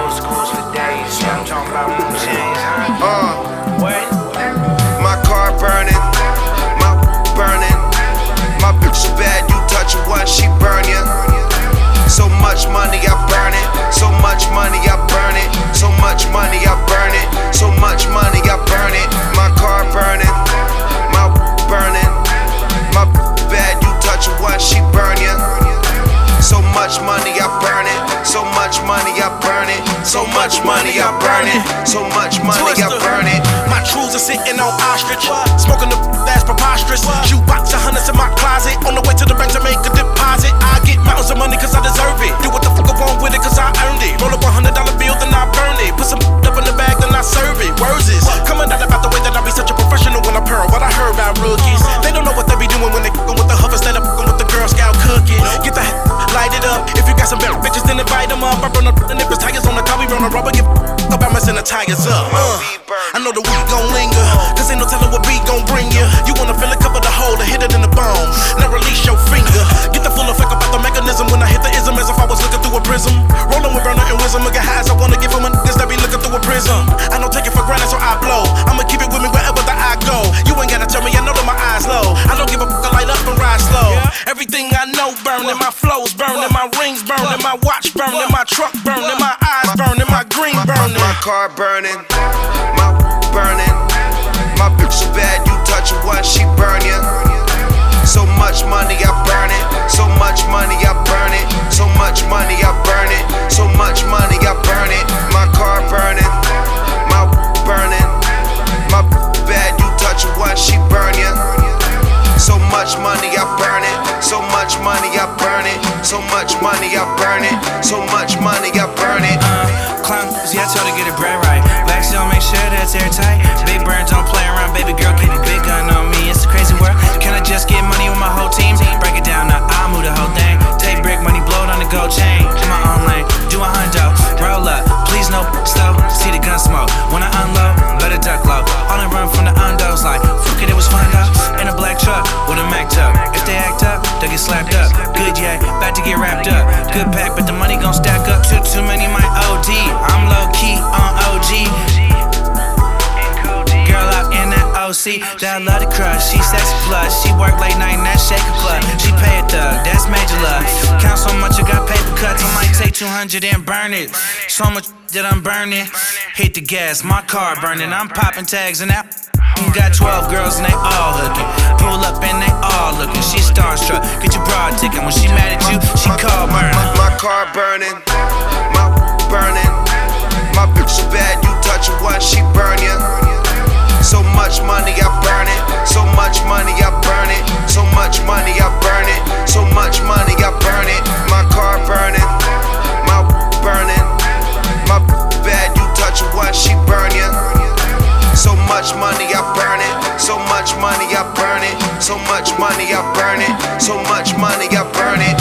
old schools for days. Yeah, I'm talking about them chains, huh? What? My car burning, my burning. My bitch so bad, you touch her once, she burn ya. So much money, I burn it. So much money, I burn it. So much money, I burn it. So much money, I burn it. My car burning, my burning. My bad, you touch her once, she burn ya. So much money, I burn it. So much money, I burn it. So much money, I burn it. So much money, I burn it. My truths are sitting on ostrich, smoking the that's preposterous. Shoe box of hundreds in my closet, on the way to the bank to make a deposit. I get mountains of money cause I deserve it. Do what the fuck I want with it cause I earned it. Roll up $100 bill then I burn it. Put some up in the bag then I serve it. Words is coming out about the way that I be such a professional when I pearl. What I heard about rookies, they don't know what they be doing when they fucking with the Huff instead of fucking with the Girl Scout cookies. Get the light it up. If you got some better bitches then invite them up. I burn up the nippers, tires on the car, we run a rubber. Give about messing the tires up. I know the weed gon' linger, cause ain't no telling what beat gon' bring you. You wanna feel it, cover the hole, and hit it in the bone. Now release your finger. Get the full effect about the mechanism when I hit the ism as if I was looking through a prism. Rolling with burner and wisdom, look at highs. I wanna give them a niggas that be looking through a prism. I don't take it for granted, so I blow. I'ma keep it with me wherever that I go. You ain't gotta tell me, I know that my eyes low. I don't give a fuck, I light up and ride slow. Everything I know burning, my flows burning, my rings burning, my watch burning, my truck burning, my eyes burning, my green burning. My car burning, my burning. My bitch so bad, you touch her once, she burn ya. So much money, I burn it. So much money, I burn it. So much money, I burn it. So much money, I burn it. My car burning, my burning. My bad, you touch her once, she burn ya. So much money, I burn it. So much money, I burn it. So much money, I burn it. So much money, I burn it. Clown, yeah, I told her get it bread right. Backseat, make sure that's airtight. Big burn, don't play around, baby girl, keep a big gun on me. It's a crazy world. Can I just get money with my whole team? Break it down, now I'll move the whole thing. Take brick money, blow it on the gold chain. In my own lane, do a hundo, roll up, please no slow. See the gun smoke when I unload, better duck low. All I run from the undos like fuck it, it was fun though. In a black truck with a Mac tuck. If they act up, they get slapped up. Good, yeah, about to get wrapped up. Good pack, but the money gon' stack up. Too many might OD. I'm low key on OG. Girl out in that OC, that I love to crush. She sexy plus, she work late night in that shaker club. She pay a thug, that's major love. Count so much, I got paper cuts. I might take 200 and burn it. So much that I'm burning. Hit the gas, my car burning. I'm popping tags and that. Got 12 girls and they all hooking. Pull up and they all looking. She starstruck, get your broad ticking. When she mad at you, she call burn. My car burning, my burning. My bitch so bad, you touch her once, she burn ya. So much money, I burn it. So much money, I burn it. So much money, I burn it. So much money, I burn it. My car burning, my burning. My bad, you touch her once, she burn ya. So much money, I burn it. So much money, I burn it. So much money, I burn it. So much money, I burn it.